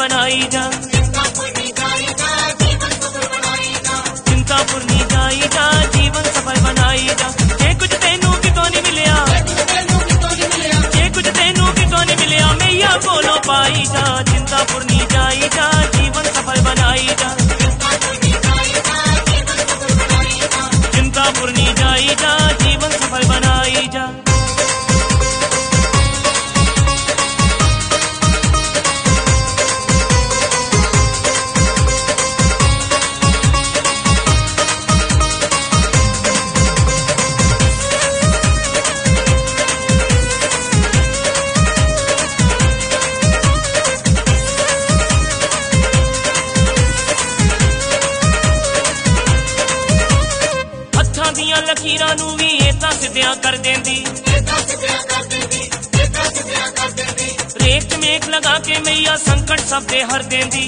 बनाई जा। चिंतापुरनी जाई जा जीवन सफल बनाई जा। चिंतापुरनी जाई जा जीवन सफल बनाई जा। जे कुछ तेनू कितों नहीं मिलिया, जे कुछ तेनू कितों नहीं मिलिया, मैया कोलों पाई जा। चिंतापुरनी जाई जा जीवन सफल बनाई जा। चिंतापुरनी जाई जा जीवन सफल बनाई जा। लकीरां नू भी एदा सिद्धियां कर देंदी, रेख च मेख लगा के मैया संकट सब दे हर देंदी।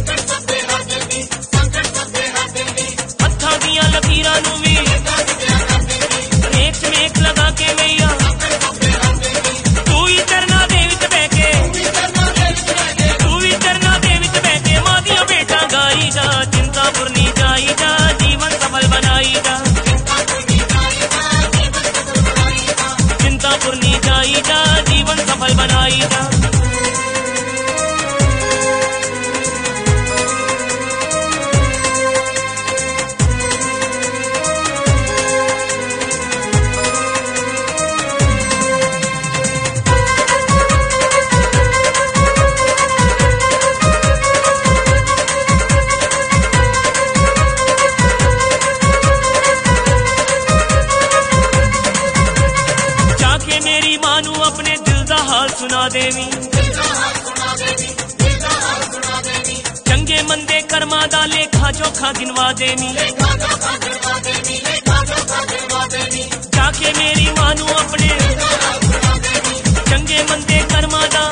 हत्थां दियां लकीरां नू भी रेख च मेख लगा के मैया तू ही चरना दे विच बैठ के, तू ही चरना दे विच बैठ के मां दियां बेटा गाई जा। चिंतापुरनी जाई जा जीवन सफल बनाई जा। चिंतापुरनी जाई जा जीवन सफल बनाई जा। अपने दिल दा हाल सुना देवी, चंगे मंदे कर्मा दा लेखा जोखा गिनवा देनी। जाके मेरी मां नू अपने चंगे मंदे कर्मा दा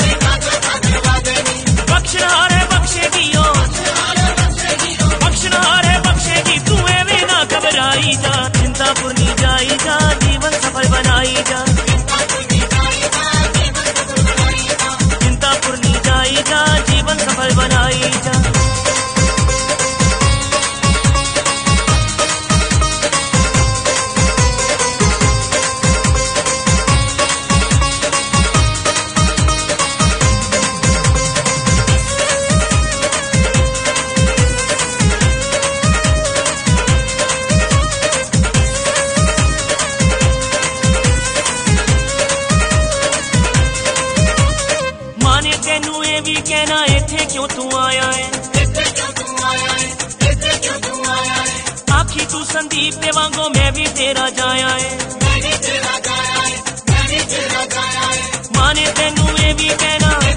बख्शनहार है बख्शेगियो, बख्शनहार है बख्शेगी, तू एवें ना घबराई जा। चिंतापुरनी जाई जा जीवन सफल बनाई जा। चिंतापुरनी जाई जा जीवन सफल बनाई जा। भी कहना इत्थे क्यों तू आया है, आखी तू संदीप दे वांगो मैं भी तेरा जाया है। मां ने तेनू ये भी कहना